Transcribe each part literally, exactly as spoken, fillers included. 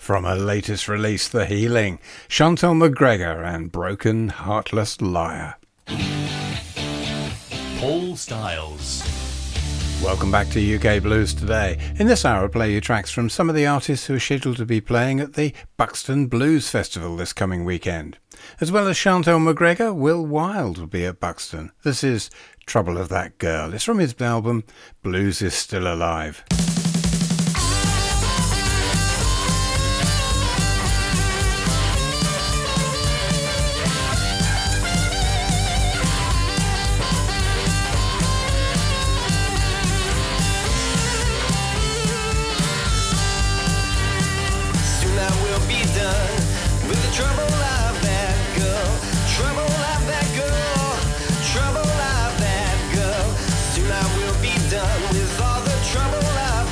From her latest release, The Healing, Chantal McGregor and Broken Heartless Liar. Paul Styles. Welcome back to U K Blues Today. In this hour, I'll play you tracks from some of the artists who are scheduled to be playing at the Buxton Blues Festival this coming weekend. As well as Chantal McGregor, Will Wilde will be at Buxton. This is Trouble of That Girl. It's from his album Blues is Still Alive. Trouble of that girl, trouble of that girl, trouble of that girl. Soon I will be done with all the trouble of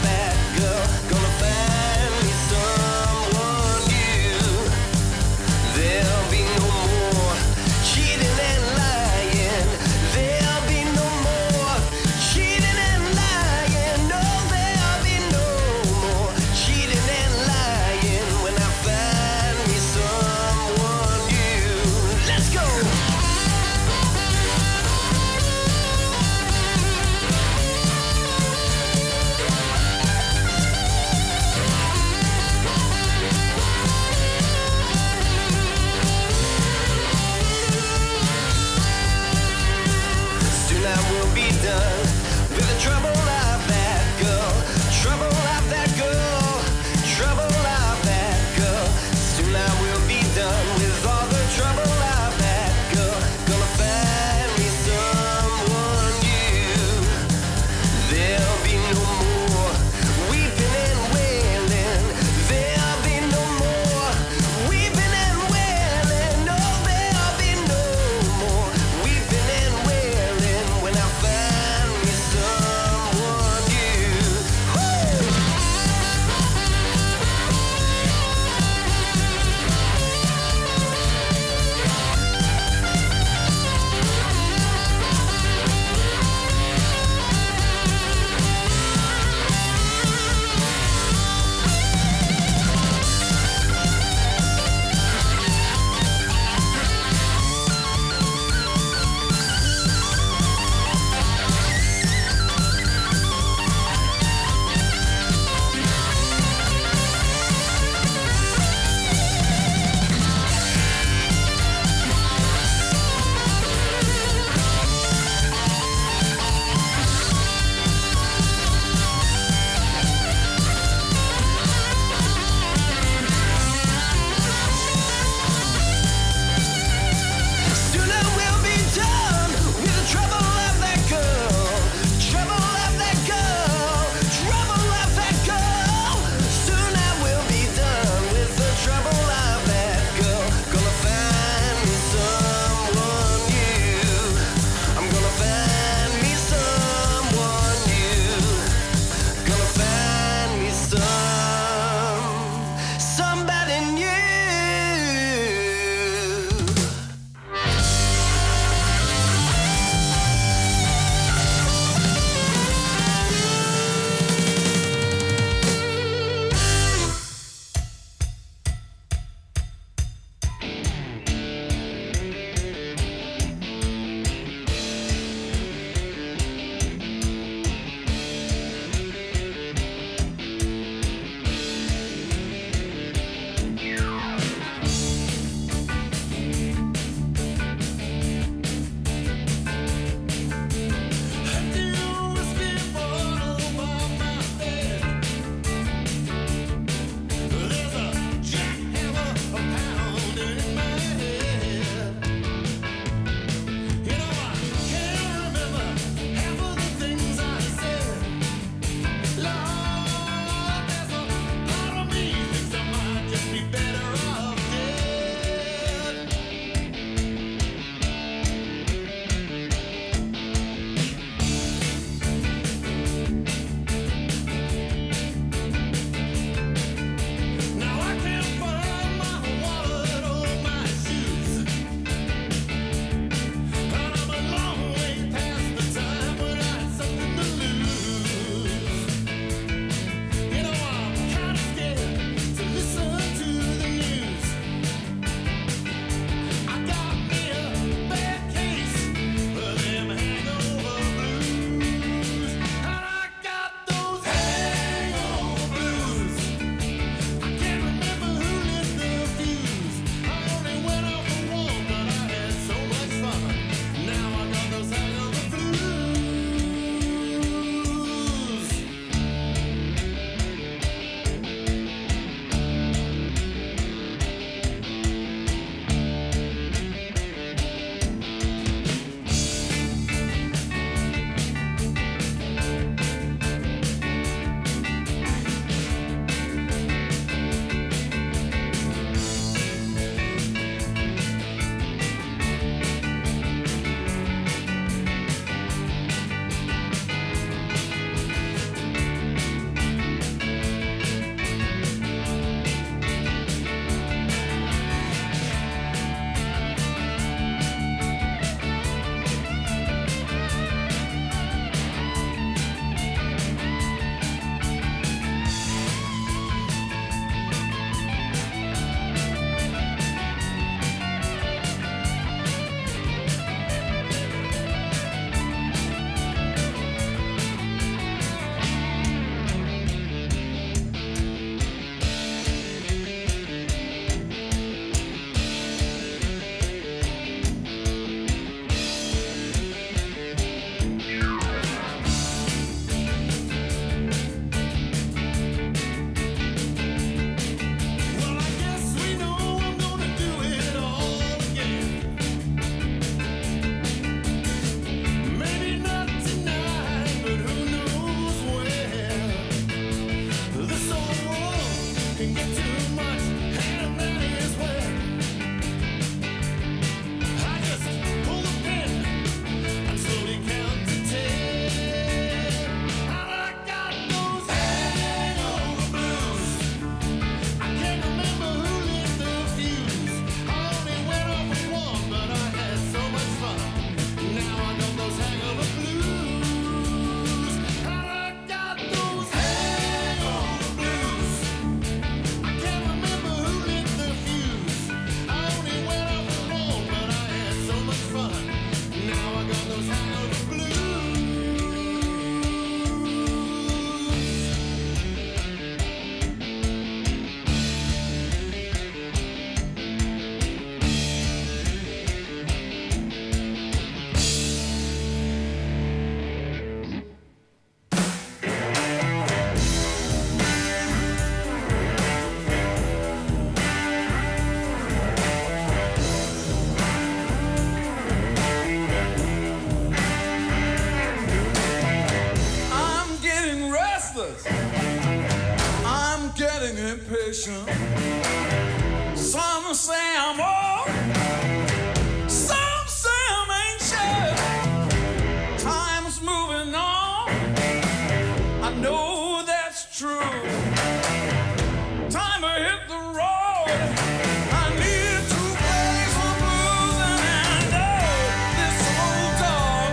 impatient. Some say I'm old, some say I'm anxious. Time's moving on, I know that's true. Time to hit the road, I need to play some blues, and I know this old dog,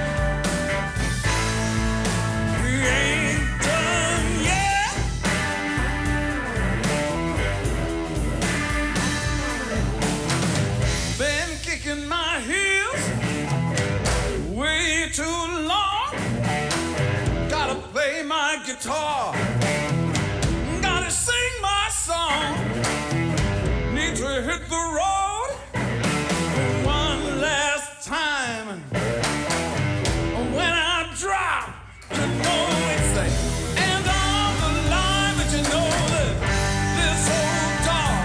he ain't done yet. Been kicking my heels way too long. Gotta play my guitar, gotta sing my song. Need to hit the road one last time. When I drop, you know it's like end of the line, but you know that this old dog,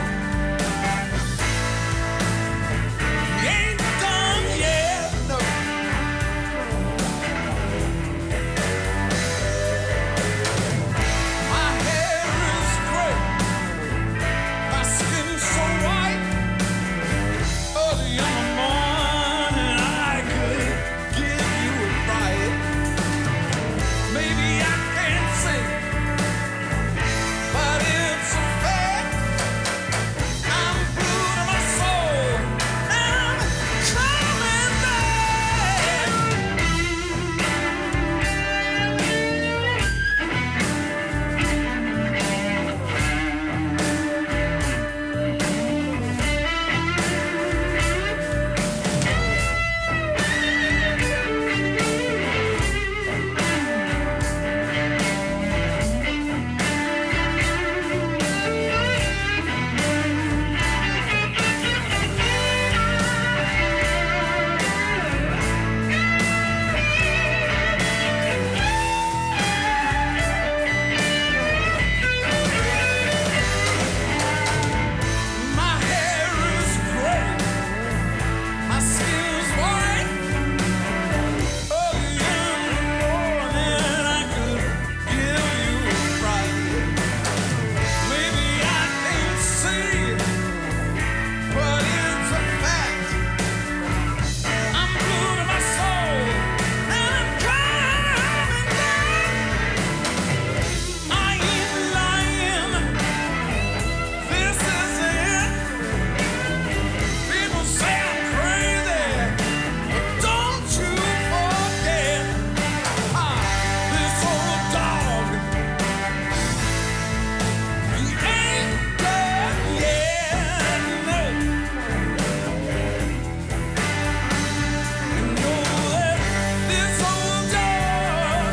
he ain't done yet. No. My hair is gray, my skin so white. Early in the morning, I could give you a ride. Maybe I can't sing, but it's a fact. I'm blue to my soul, and I'm coming back. My hair is gray, my skin's white. Early in the morning, I could give you a ride. Maybe I can't see, but it's a fact. I'm blue to my soul, and I'm coming back. I ain't lying. This is it. People say I'm crazy, but don't you forget, ah, this old dog, he ain't dead yet. No. You know that this old dog,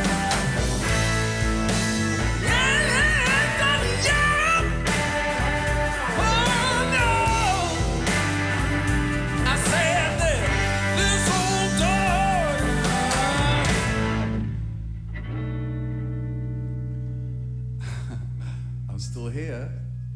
he ain't done yet. Oh no. I said that this old dog. I'm still here.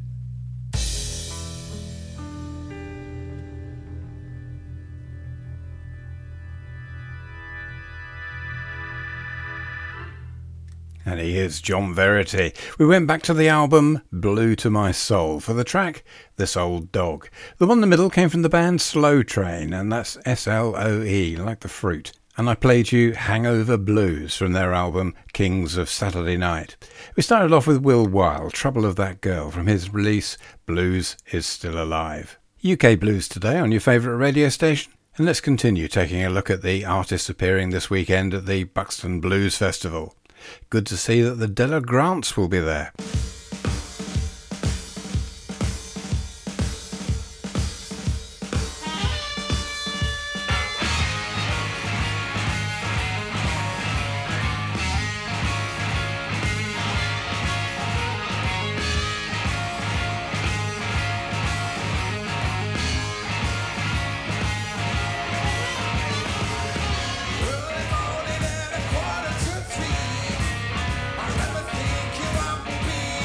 And he is John Verity. We went back to the album Blue to My Soul for the track This Old Dog. The one in the middle came from the band Slow Train, and that's S L O E, like the fruit. And I played you Hangover Blues from their album Kings of Saturday Night. We started off with Will Weil, Trouble of That Girl, from his release Blues Is Still Alive. U K Blues today on your favourite radio station. And let's continue taking a look at the artists appearing this weekend at the Buxton Blues Festival. Good to see that the Della Grants will be there. Early morning at a quarter to three, I remember thinking I'm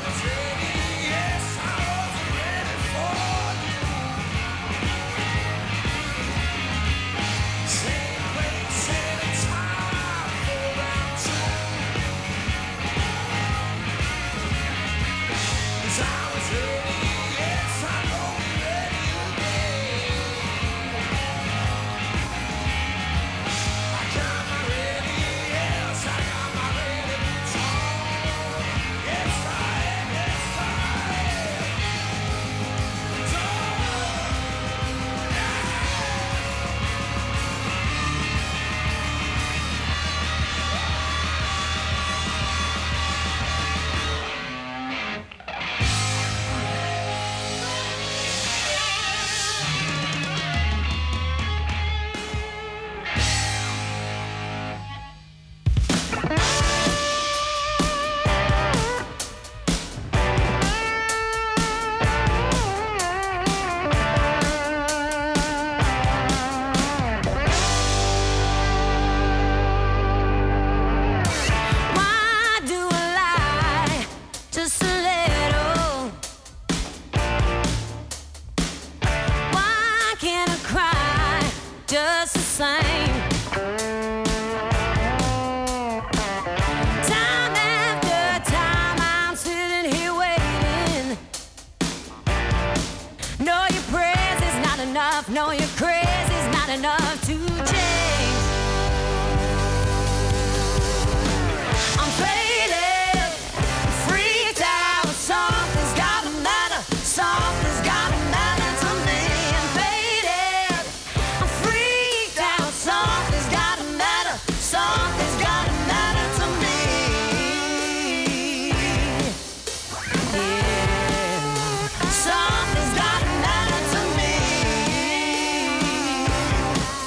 No, your crazy's not enough to change. I'm faded, freaked out. Something's gotta matter. Something's gotta matter to me. I'm faded, I'm freaked out. Something's gotta matter. Something's gotta matter to me. Yeah, something's gotta matter to me.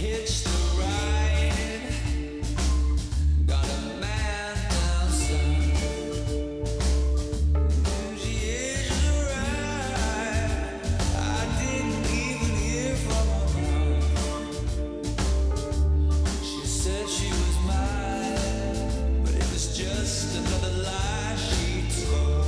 hitched a ride. Got a man down south. Knew she hitched a ride. I didn't even hear from her mouth. She said she was mine, but it was just another lie she told.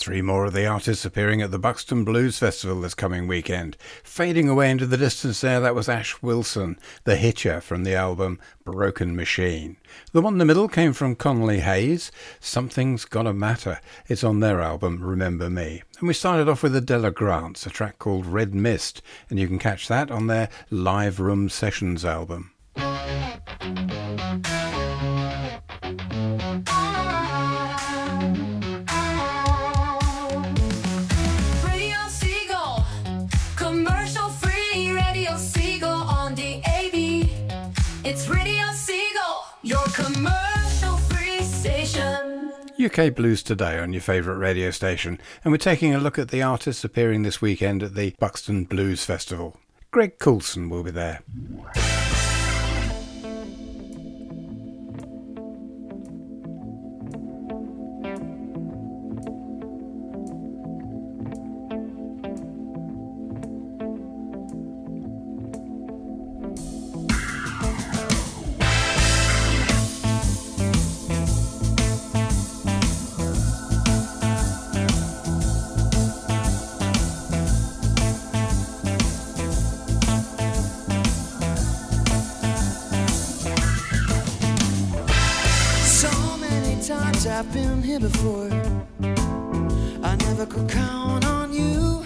Three more of the artists appearing at the Buxton Blues Festival this coming weekend. Fading away into the distance there, that was Ash Wilson, the hitcher from the album Broken Machine. The one in the middle came from Connolly Hayes, Something's Gotta Matter. It's on their album Remember Me. And we started off with the Della Grants, a track called Red Mist, and you can catch that on their Live Room Sessions album. U K Blues Today on your favourite radio station, and we're taking a look at the artists appearing this weekend at the Buxton Blues Festival. Greg Coulson will be there. I've been here before. I never could count on you.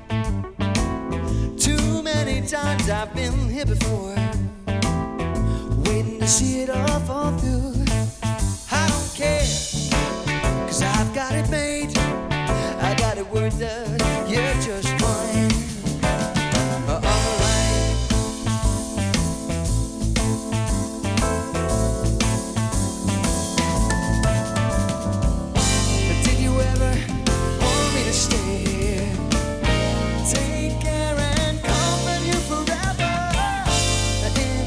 Too many times I've been here before, waiting to see it all fall through. I don't care, 'cause I've got it made. I got it worked out, you're just fine. Uh, alright. Take care and comfort you forever in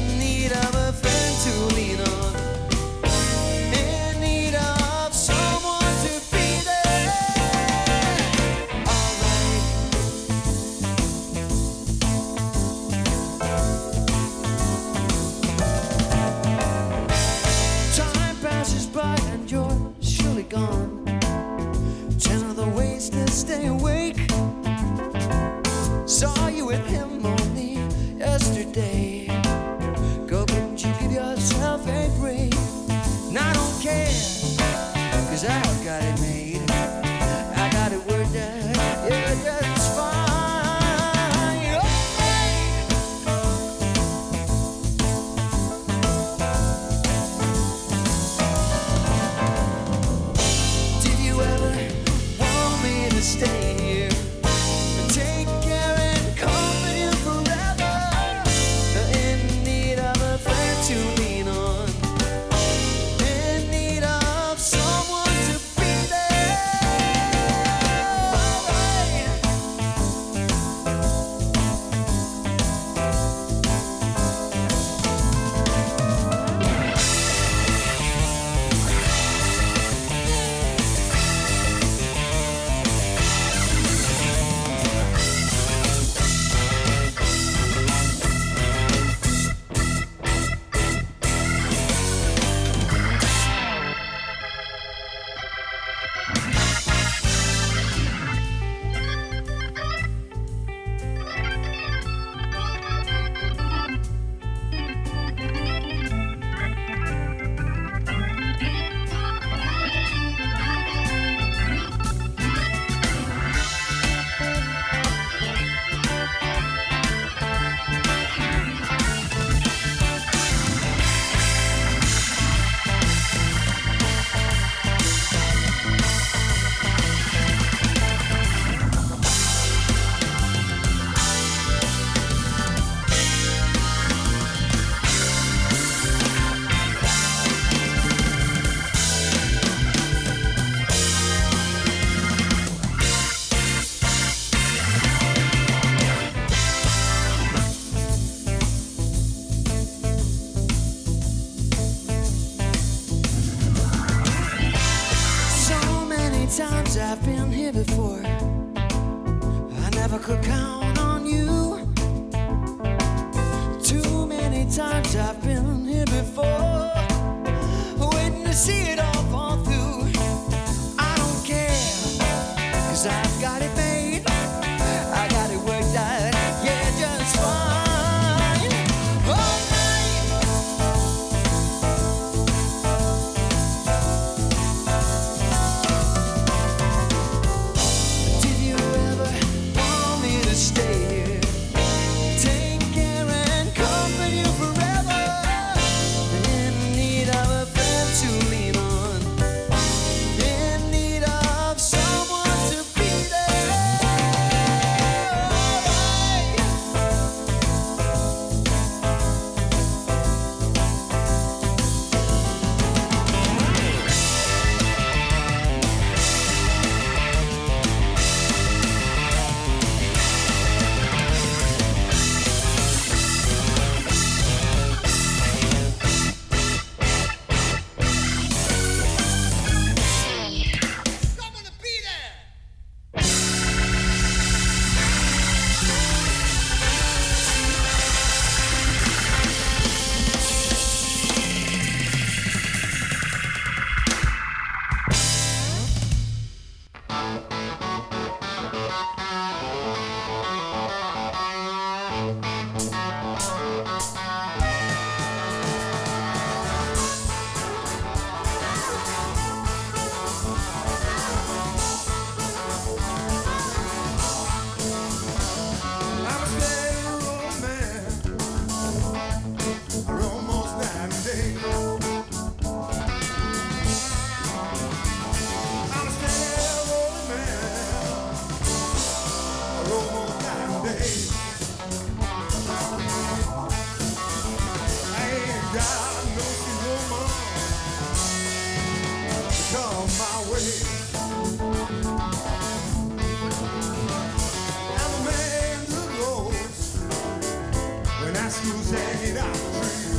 Rascals hanging out the tree.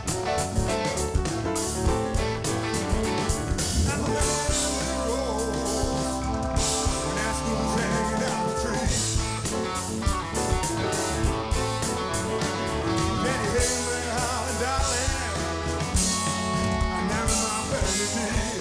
And the man rolls when Rascals hanging out the tree. Penny Bailey, Holly, darling, I'm down in my vanity.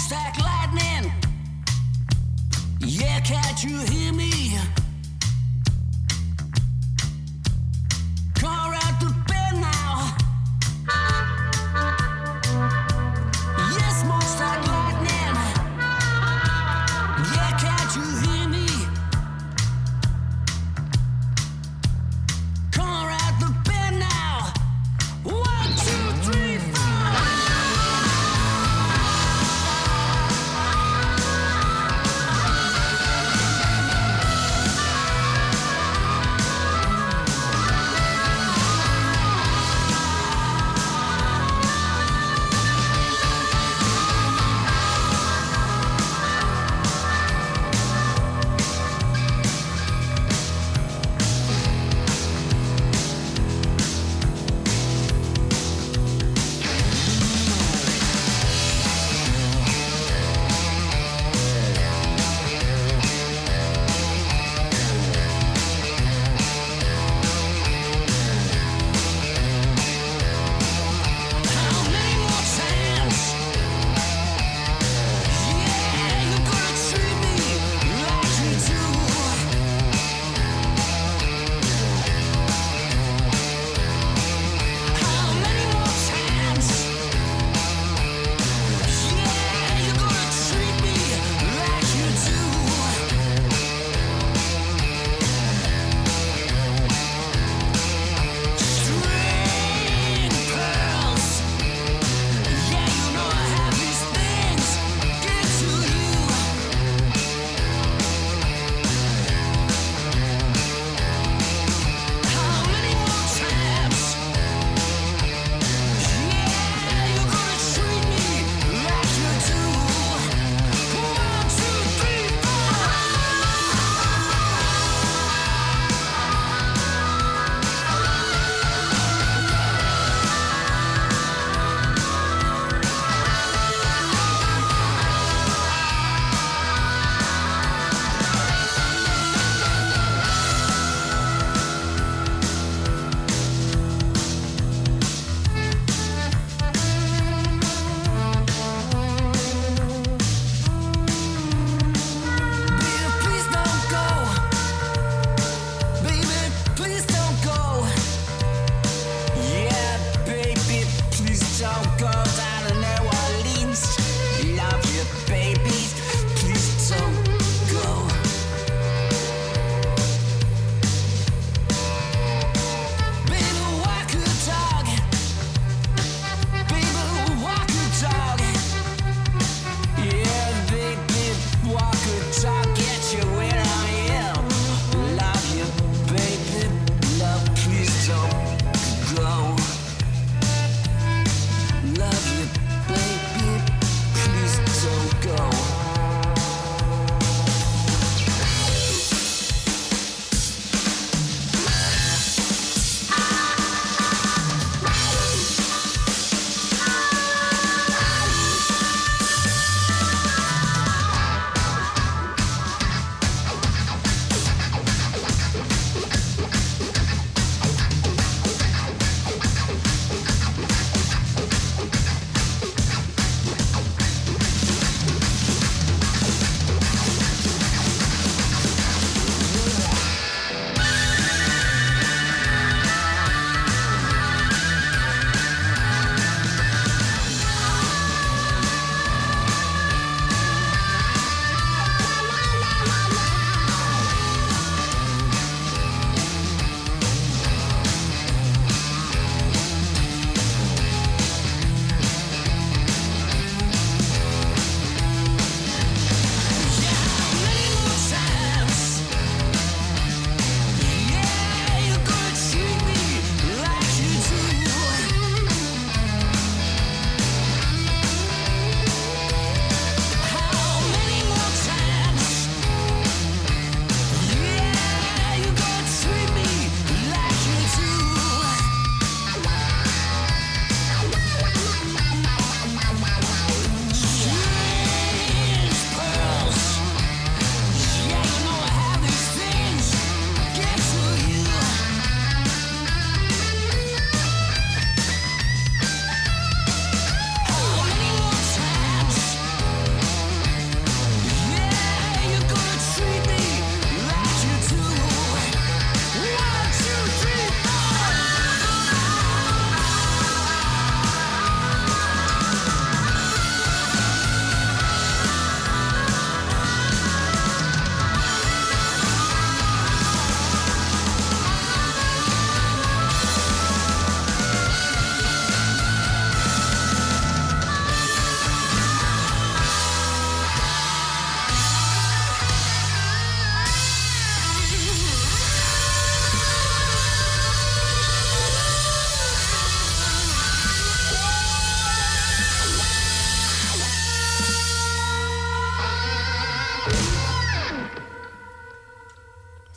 smokestack lightning. Yeah, can't you hear me? Car out the bed now. Yes, smokestack lightning. Yeah, can't you hear me? Car out the bed now. One, two, three, four.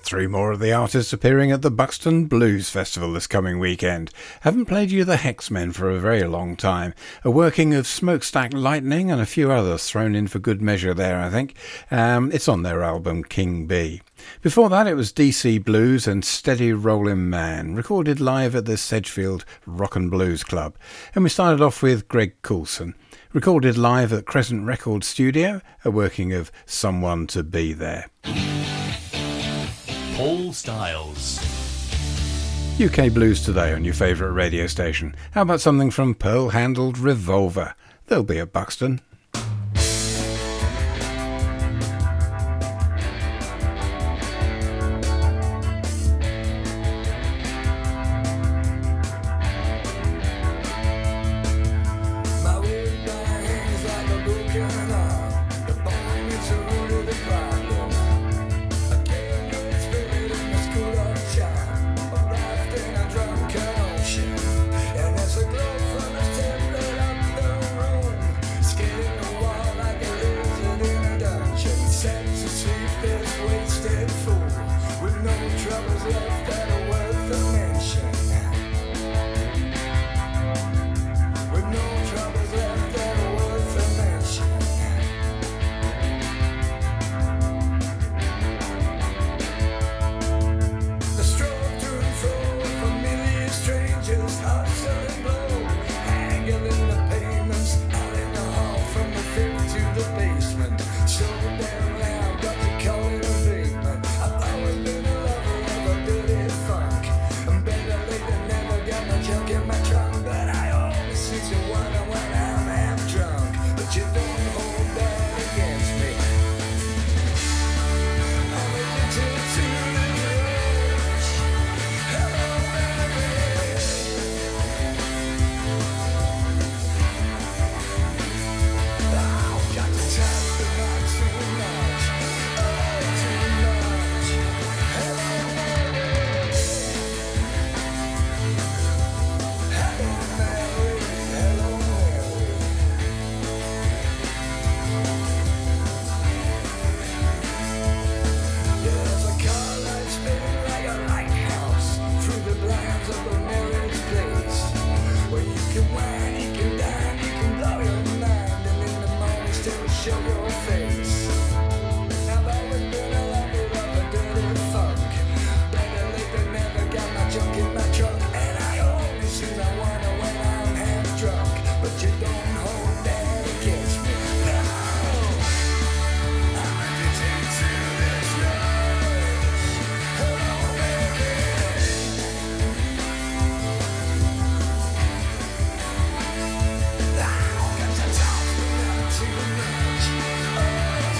Three more of the artists appearing at the Buxton Blues Festival this coming weekend. Haven't played you the Hexmen for a very long time. A working of Smokestack Lightning and a few others thrown in for good measure there, I think. Um, it's on their album King Bee. Before that, it was D C Blues and Steady Rollin' Man, recorded live at the Sedgefield Rock and Blues Club. And we started off with Greg Coulson, recorded live at Crescent Record Studio, a working of Someone to Be There. Paul Styles. U K Blues Today on your favourite radio station. How about something from Pearl-Handled Revolver? They'll be at Buxton. Too much.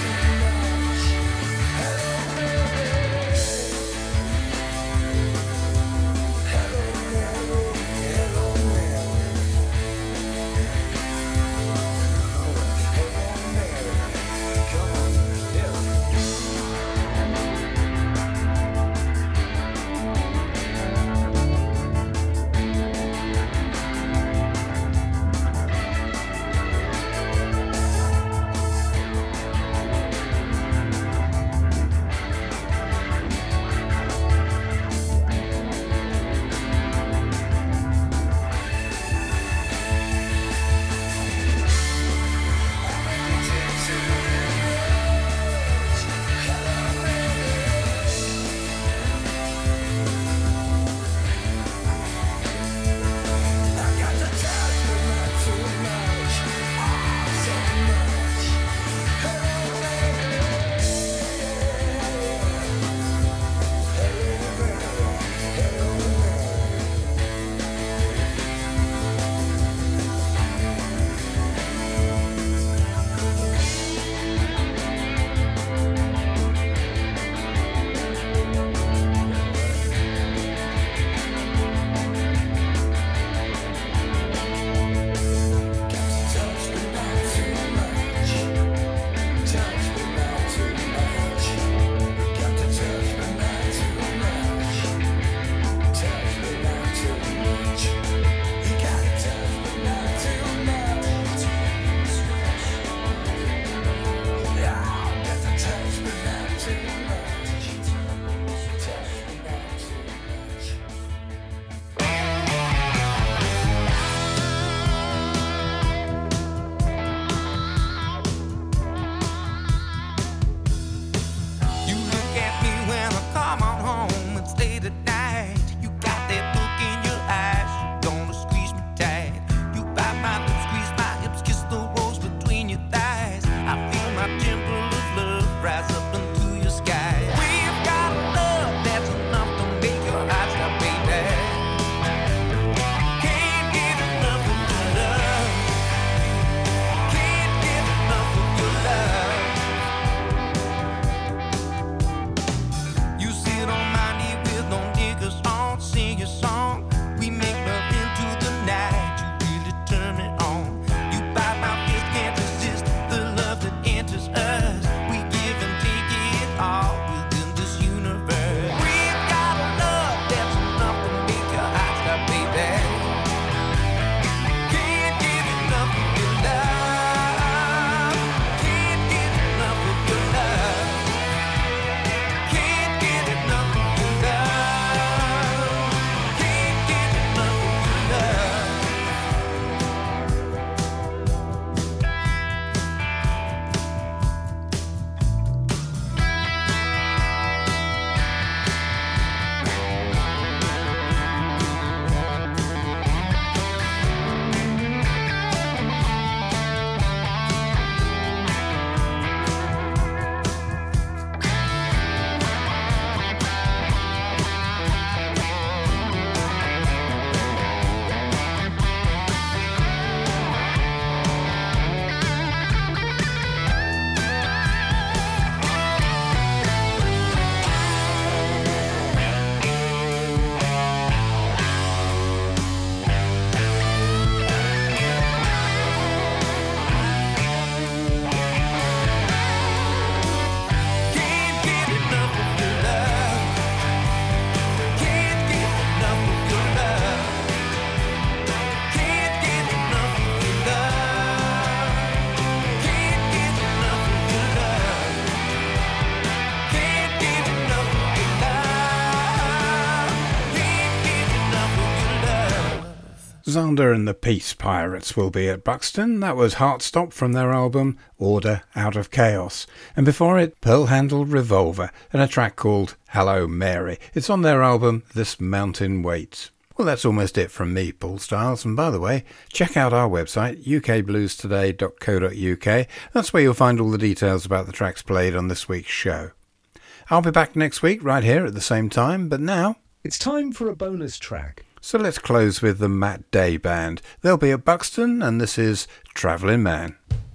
Alexander and the Peace Pirates will be at Buxton. That was Heartstop from their album Order Out of Chaos. And before it, Pearl-Handled Revolver and a track called Hello Mary. It's on their album This Mountain Waits. Well, that's almost it from me, Paul Styles. And by the way, check out our website, u k blues today dot co dot u k. That's where you'll find all the details about the tracks played on this week's show. I'll be back next week right here at the same time, but now It's time for a bonus track. So let's close with the Matt Day Band. They'll be at Buxton, and this is Travelling Man.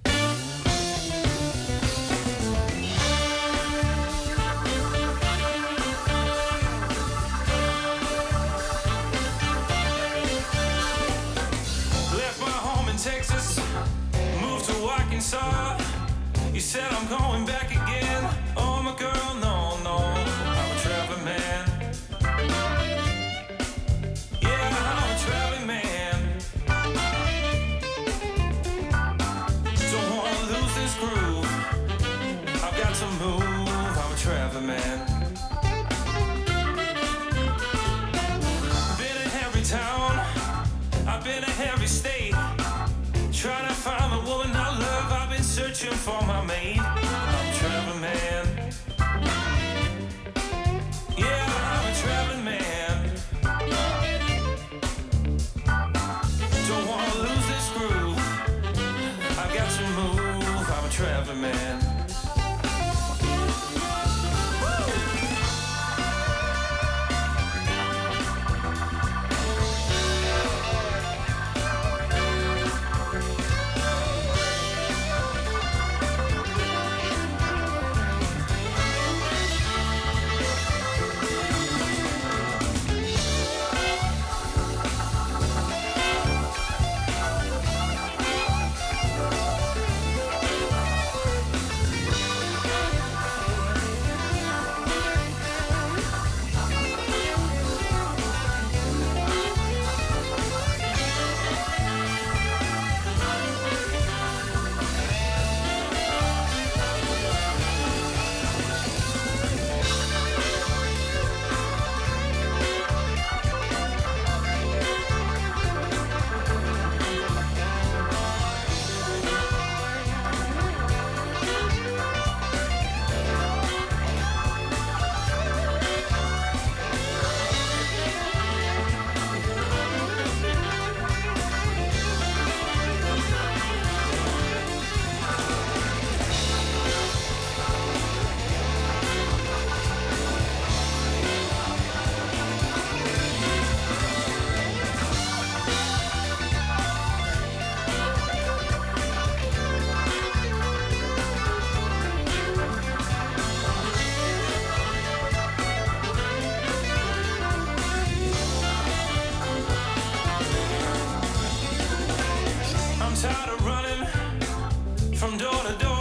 Left my home in Texas, moved to Arkansas. You said I'm going back again. Oh, my girl, no, no, I'm a traveling man. Yeah, I'm a traveling man. Don't wanna lose this groove. I've got to move. I'm a traveling man. Been in every town. I've been in every state. Trying to find the woman I love. I've been searching for my mate. I'm a traveling man. Yeah, I'm a traveling man. Don't wanna lose this groove. I've got to move. I'm a traveling man. I'm tired of running from door to door.